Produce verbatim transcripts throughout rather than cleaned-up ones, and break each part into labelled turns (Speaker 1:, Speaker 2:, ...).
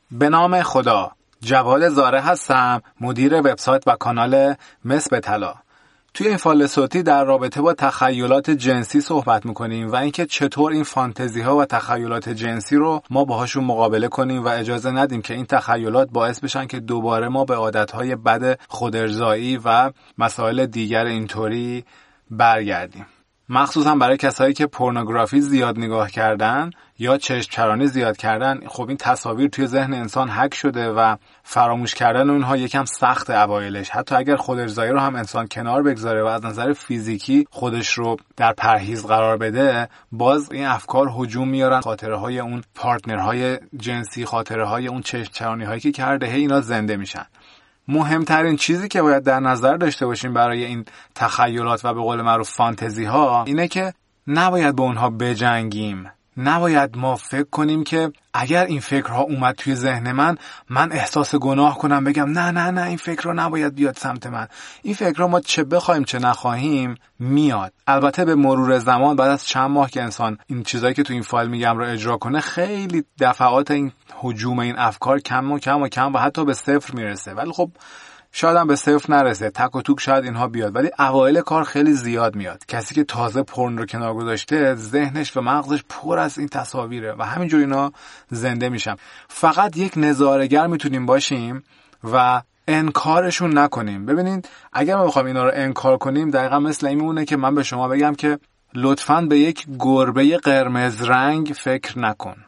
Speaker 1: به نام خدا، جواد زاره هستم، مدیر وبسایت و کانال مس به طلا. توی این فایل صوتی در رابطه با تخیلات جنسی صحبت میکنیم و اینکه چطور این فانتزی ها و تخیلات جنسی رو ما باهاشون مقابله کنیم و اجازه ندیم که این تخیلات باعث بشن که دوباره ما به عادتهای بد خودارضایی و مسائل دیگر اینطوری برگردیم. مخصوصا برای کسایی که پورنوگرافی زیاد نگاه کردن یا چشم چرانی زیاد کردن، خب این تصاویر توی ذهن انسان هک شده و فراموش کردن اونها یکم سخت اوایلش. حتی اگر خودارضایی رو هم انسان کنار بگذاره و از نظر فیزیکی خودش رو در پرهیز قرار بده، باز این افکار هجوم میارن. خاطره های اون پارتنرهای جنسی، خاطره های اون چشم چرانی هایی که کرده، هی اینا زنده میشن. مهمترین چیزی که باید در نظر داشته باشیم برای این تخیلات و به قول معروف فانتزی ها اینه که نباید با اونها بجنگیم. نباید ما فکر کنیم که اگر این فکرها اومد توی ذهن من، من احساس گناه کنم بگم نه نه نه این فکرها نباید بیاد سمت من. این فکرها ما چه بخوایم چه نخواهیم میاد. البته به مرور زمان، بعد از چند ماه که انسان این چیزایی که تو این فایل میگم رو اجرا کنه، خیلی دفعات این هجوم این افکار کم و کم و کم و حتی به صفر میرسه. ولی خب شاید هم به صفر نرسه، تک و توک شاید اینها بیاد، ولی اوایل کار خیلی زیاد میاد. کسی که تازه پورن رو کنار گذاشته، ذهنش و مغزش پر از این تصاویره و همینجوری اینا زنده میشن. فقط یک نظاره‌گر میتونیم باشیم و انکارشون نکنیم. ببینید اگر ما بخوایم اینا رو انکار کنیم، دقیقا مثل این میمونه که من به شما بگم که لطفاً به یک گربه قرمز رنگ فکر نکن.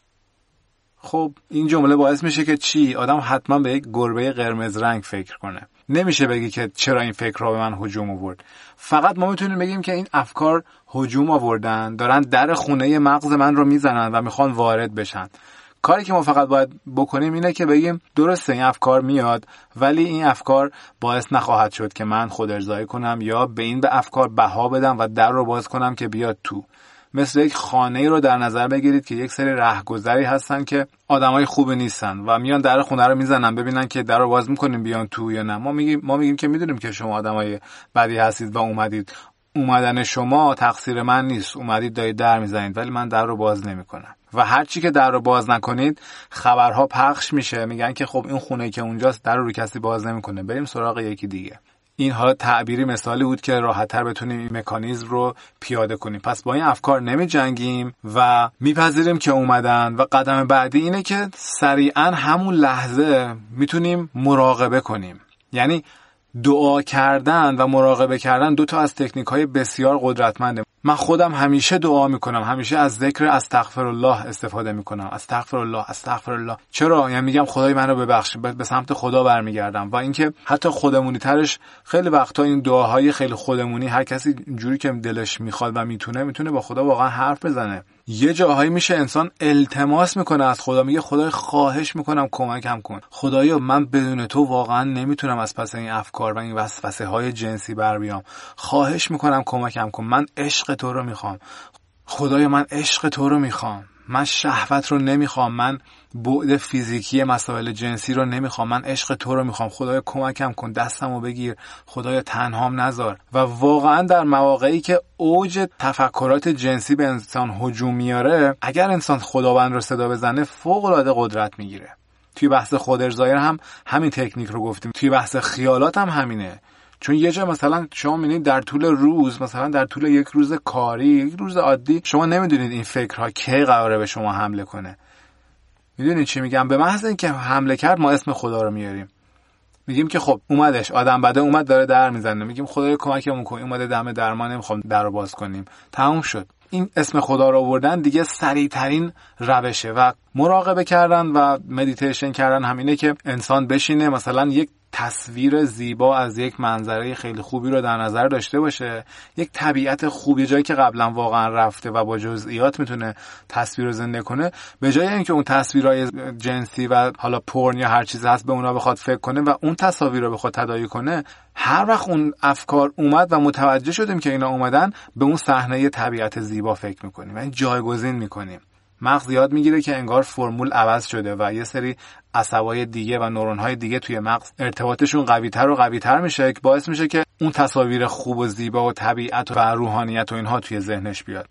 Speaker 1: خب این جمله باعث میشه که چی؟ آدم حتما به یک گربه قرمز رنگ فکر کنه. نمیشه بگی که چرا این فکر را به من هجوم آورد. فقط ما میتونیم بگیم که این افکار هجوم آوردن، دارن در خونه مغز من رو میزنن و میخوان وارد بشن. کاری که ما فقط باید بکنیم اینه که بگیم درسته این افکار میاد، ولی این افکار باعث نخواهد شد که من خودارضایی کنم یا به این به افکار بها بدم و در رو باز کنم که بیاد تو. مثل یک خانه رو در نظر بگیرید که یک سری رهگذری هستن که آدمای خوبی نیستن و میان در خونه رو میزنن ببینن که در رو باز میکنیم بیان تو یا نه. ما میگیم ما میگیم که میدونیم که شما آدمای بدی هستید و اومدید. اومدن شما تقصیر من نیست. اومدید دارید در میزنید ولی من در رو باز نمیکنم. و هر چی که در رو باز نکنید خبرها پخش میشه، میگن که خب این خونه که اونجاست در رو, رو کسی باز نمیکنه، بریم سراغ یکی دیگه. این حالا تعبیری مثالی بود که راحت‌تر بتونیم این مکانیزم رو پیاده کنیم. پس با این افکار نمی جنگیم و میپذیریم که اومدن و قدم بعدی اینه که سریعاً همون لحظه میتونیم مراقبه کنیم. یعنی دعا کردن و مراقبه کردن دو تا از تکنیک‌های بسیار قدرتمنده. من خودم همیشه دعا میکنم، همیشه از ذکر استغفرالله استفاده میکنم. استغفرالله استغفرالله. چرا؟ یعنی میگم خدای منو ببخش، به سمت خدا برمیگردم. و اینکه حتی خودمونی ترش خیلی وقتا این دعاهای خیلی خودمونی، هر کسی جوری که دلش میخواد و میتونه میتونه با خدا واقعا حرف بزنه. یه جاهایی میشه انسان التماس میکنه از خدا، میگه خدای خواهش میکنم کمکم کن. خدایا من بدون تو واقعا نمیتونم از پس این افکار و این وسوسه های جنسی بر بیام. خواهش میکنم کمکم کن. من عشق تو رو میخوام. خدایا من عشق تو رو میخوام. من شهوت رو نمیخوام. من بعد فیزیکی مسائل جنسی رو نمیخوام. من عشق تو رو میخوام. خدایا کمکم کن، دستمو بگیر. خدایا تنهام نذار. و واقعا در مواقعی که اوج تفکرات جنسی به انسان هجوم میاره، اگر انسان خداوند رو صدا بزنه فوق العاده قدرت میگیره. توی بحث خودارضایی هم همین تکنیک رو گفتیم. توی بحث خیالات هم همینه. چون یه جا مثلا شما می‌بینید در طول روز، مثلا در طول یک روز کاری، یک روز عادی، شما نمیدونید این فکرها کی قراره به شما حمله کنه. میدونید چی میگم؟ به محض اینکه حمله کرد ما اسم خدا رو میاریم. میگیم که خب اومدش، آدم بده اومد داره در میزنه، میگیم خدای کمکمون کن، اومده دم در ما نمیخوام در رو باز کنیم. تموم شد. این اسم خدا رو آوردن دیگه سریع ترین روشه. و مراقبه کردن و مدیتیشن کردن همینه که انسان بشینه مثلا یک تصویر زیبا از یک منظره خیلی خوبی رو در نظر داشته باشه، یک طبیعت خوبی، جایی که قبلا واقعا رفته و با جزئیات میتونه تصویر رو زنده کنه، به جای اینکه اون تصویرهای جنسی و حالا پورن یا هر چیزی هست به اونا بخواد فکر کنه و اون تصاویر رو بخواد تداعی کنه، هر وقت اون افکار اومد و متوجه شدیم که اینا اومدن، به اون صحنه طبیعت زیبا فکر میکنیم و این جایگزین میکنیم. مغز یاد میگیره که انگار فرمول عوض شده و یه سری عصبای دیگه و نورون‌های دیگه توی مغز ارتباطشون قوی‌تر و قوی‌تر میشه که باعث میشه که اون تصاویر خوب و زیبا و طبیعت و روحانیت و اینها توی ذهنش بیاد.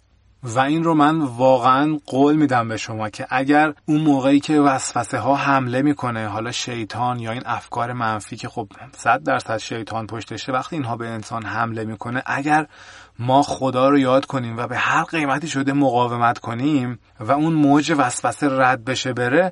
Speaker 1: و این رو من واقعا قول میدم به شما که اگر اون موقعی که وسوسه ها حمله میکنه، حالا شیطان یا این افکار منفی که خب صد درصد شیطان پشتشه، وقتی اینها به انسان حمله میکنه، اگر ما خدا رو یاد کنیم و به هر قیمتی شده مقاومت کنیم و اون موج وسوسه رد بشه بره،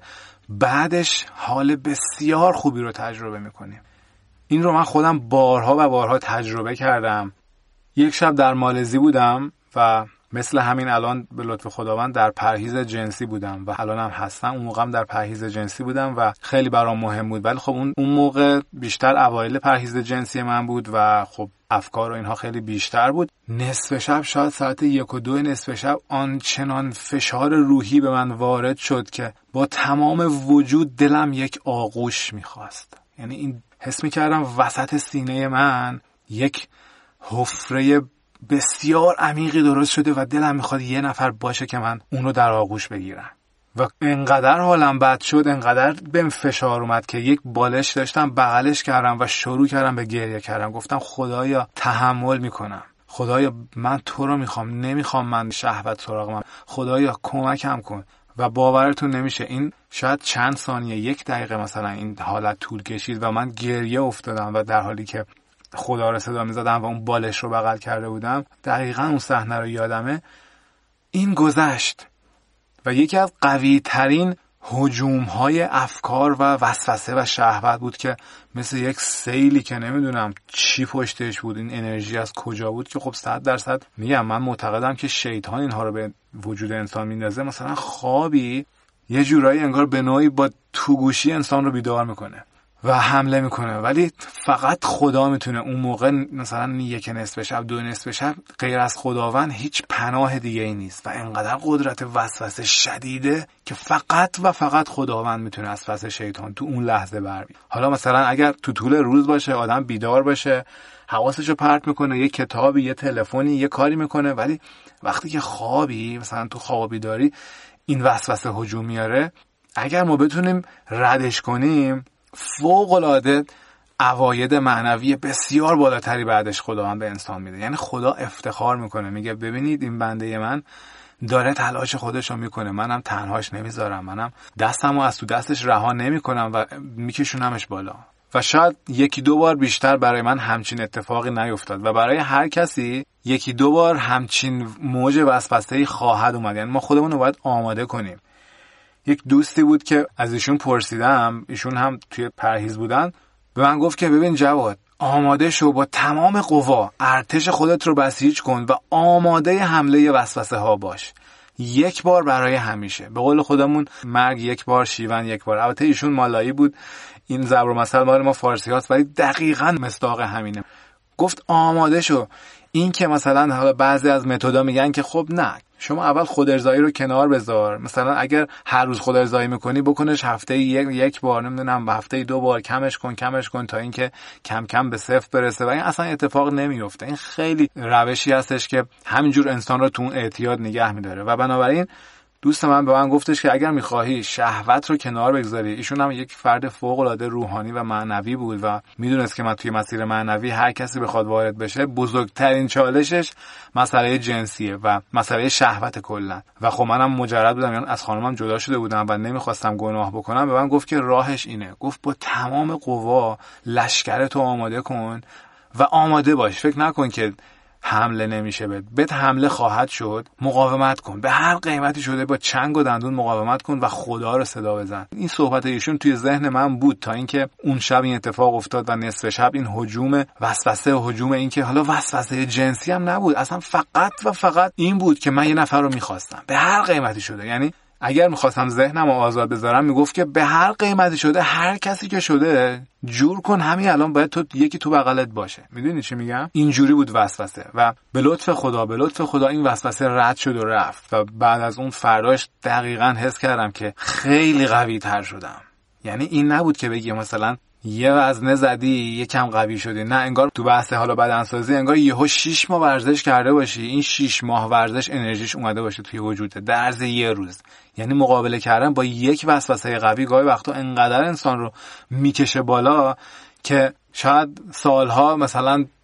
Speaker 1: بعدش حال بسیار خوبی رو تجربه میکنیم. این رو من خودم بارها و بارها تجربه کردم. یک شب در مالزی بودم و مثل همین الان به لطف خداوند در پرهیز جنسی بودم و الانم هستم. اون موقعم در پرهیز جنسی بودم و خیلی برام مهم بود، ولی خب اون اون موقع بیشتر اوایل پرهیز جنسی من بود و خب افکار و اینها خیلی بیشتر بود. نصف شب، شاید ساعت یک و دو نصف شب، آنچنان فشار روحی به من وارد شد که با تمام وجود دلم یک آغوش میخواست. یعنی این حس میکردم وسط سینه من یک حفره بسیار عمیقی درست شده و دلم میخواد یه نفر باشه که من اونو در آغوش بگیرم. و انقدر حالم بد شد، انقدر بهم فشار اومد که یک بالش داشتم بغلش کردم و شروع کردم به گریه کردم. گفتم خدایا تحمل میکنم، خدایا من تو رو میخوام، نمیخوام من شهوت سراغ من، خدایا کمکم کن. و باورتون نمیشه این شاید چند ثانیه، یک دقیقه مثلا این حالت طول کشید و من گریه افتادم و در حالی که خدا رو صدا میزدم و اون بالش رو بغل کرده بودم. دقیقاً اون صحنه رو یادمه. این گذشت و یکی از قوی ترین هجوم های افکار و وسوسه و شهوت بود که مثل یک سیلی که نمیدونم چی پشتش بود، این انرژی از کجا بود که خب صد درصد میگم من معتقدم که شیطان اینها رو به وجود انسان میندازه. مثلا خوابی یه جورایی انگار به نوعی با توگوشی انسان رو بیدار میکنه و حمله میکنه، ولی فقط خدا میتونه اون موقع، مثلا یک نصف شب، دو نصف شب، غیر از خداوند هیچ پناه دیگه ای نیست و انقدر قدرت وسوسه شدیده که فقط و فقط خداوند میتونه از پس شیطان تو اون لحظه بر بیاد. حالا مثلا اگر تو طول روز باشه، آدم بیدار باشه، حواسشو پرت میکنه، یه کتابی، یه تلفنی، یه کاری میکنه، ولی وقتی که خوابی، مثلا تو خواب بیداری، این وسوسه هجوم میاره، اگر ما بتونیم ردش کنیم، فوق‌العاده عواید معنوی بسیار بالاتری بعدش خداوند به انسان میده. یعنی خدا افتخار میکنه، میگه ببینید این بنده من داره تلاش خودشو میکنه، منم تنهاش نمیذارم، منم دستمو از تو دستش رها نمیکنم و میکشونمش بالا. و شاید یکی دو بار بیشتر برای من همچین اتفاقی نیفتاد و برای هر کسی یکی دو بار همچین موج وسوسه‌ای خواهد اومد. یعنی ما خودمون رو باید آماده کنیم. یک دوستی بود که از ایشون پرسیدم، ایشون هم توی پرهیز بودن، به من گفت که ببین جواد، آماده شو، با تمام قوا ارتش خودت رو بسیج کن و آماده حمله وسوسه ها باش، یک بار برای همیشه. به قول خودمون مرگ یک بار، شیون یک بار. البته ایشون مالایی بود، این ضرب المثل مال ما فارسی هاست، ولی دقیقاً مصداق همینه. گفت آماده شو. این که مثلا حالا بعضی از متدا میگن که خب نه، شما اول خود ارضایی رو کنار بذار، مثلا اگر هر روز خود ارضایی میکنی بکنش هفته یک یک بار، نمیدونم هفته دو بار، کمش کن کمش کن تا اینکه کم کم به صفر برسه و این اصلا اتفاق نمیفته. این خیلی روشی هستش که همینجور انسان رو تو اون اعتیاد نگه میداره. و بنابراین دوست من به من گفتش که اگر میخواهی شهوت رو کنار بگذاری، ایشون هم یک فرد فوق العاده روحانی و معنوی بود و میدونست که من توی مسیر معنوی هر کسی بخواد وارد بشه، بزرگترین چالشش مسئله جنسیه و مسئله شهوت کلا. و خب منم مجرد بودم، یعنی از خانمم جدا شده بودم و نمیخواستم گناه بکنم. به من گفت که راهش اینه، گفت با تمام قوا لشکرتو آماده کن و آماده باش، فکر نکن که حمله نمیشه بهت، بهت حمله خواهد شد، مقاومت کن، به هر قیمتی شده با چنگ و دندون مقاومت کن و خدا رو صدا بزن. این صحبت ایشون توی ذهن من بود تا اینکه اون شب این اتفاق افتاد و نصف شب این هجوم وسوسه و هجوم این که حالا وسوسه جنسی هم نبود، اصلا فقط و فقط این بود که من یه نفر رو میخواستم به هر قیمتی شده. یعنی اگر میخواستم ذهنم رو آزاد بذارم میگفت که به هر قیمتی شده، هر کسی که شده جور کن، همین الان باید تو یکی تو بغلت باشه. میدونی چی میگم؟ اینجوری بود وسوسه. و به لطف خدا به لطف خدا این وسوسه رد شد و رفت و بعد از اون فرداش دقیقاً حس کردم که خیلی قوی تر شدم. یعنی این نبود که بگی مثلا یه وزنه زدی یکم قوی شدی، نه، انگار تو بحث حالا بدنسازی انگار یهو شش ماه ورزش کرده باشی، این شش ماه ورزش انرژیش اومده باشه توی وجودت در عرض یه روز. یعنی مقابله کردن با یک وسوسه قوی گاهی وقتا انقدر انسان رو میکشه بالا که شاید سالها مثلا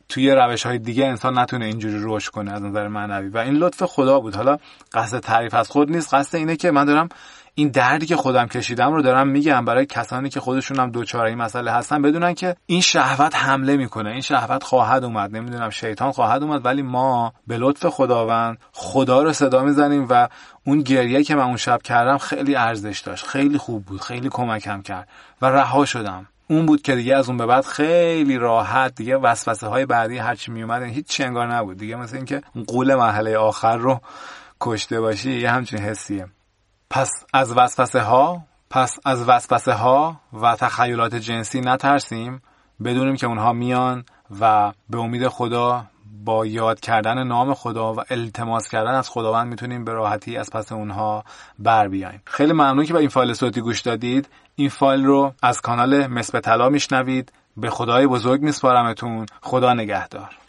Speaker 1: توی روش‌های دیگه انسان نتونه اینجوری رشد کنه از نظر معنوی و این لطف خدا بود. حالا قصد تعریف از خود نیست، قصد اینه که من دارم این دردی که خودم کشیدم رو دارم میگم برای کسانی که خودشون هم دوچار این مسئله هستن، بدونن که این شهوت حمله میکنه، این شهوت خواهد اومد، نمیدونم شیطان خواهد اومد، ولی ما به لطف خداوند خدا رو صدا میزنیم و اون گریه که من اون شب کردم خیلی ارزش داشت، خیلی خوب بود، خیلی کمکم کرد و رها شدم. اون بود که دیگه از اون به بعد خیلی راحت دیگه وسوسه های بعدی هرچی می اومد هیچ چی انگار نبود دیگه، مثل این که اون غول مرحله آخر رو کشته باشی، یه همچین حسیه. پس از وسوسه ها پس از وسوسه ها و تخیلات جنسی نترسیم، بدونیم که اونها میان و به امید خدا با یاد کردن نام خدا و التماس کردن از خداوند میتونیم به راحتی از پس اونها بر بیاییم. خیلی ممنون که به این فایل صوتی گوش دادید. این فایل رو از کانال مس به طلا میشنوید. به خدای بزرگ میسپارمتون. خدا نگهدار.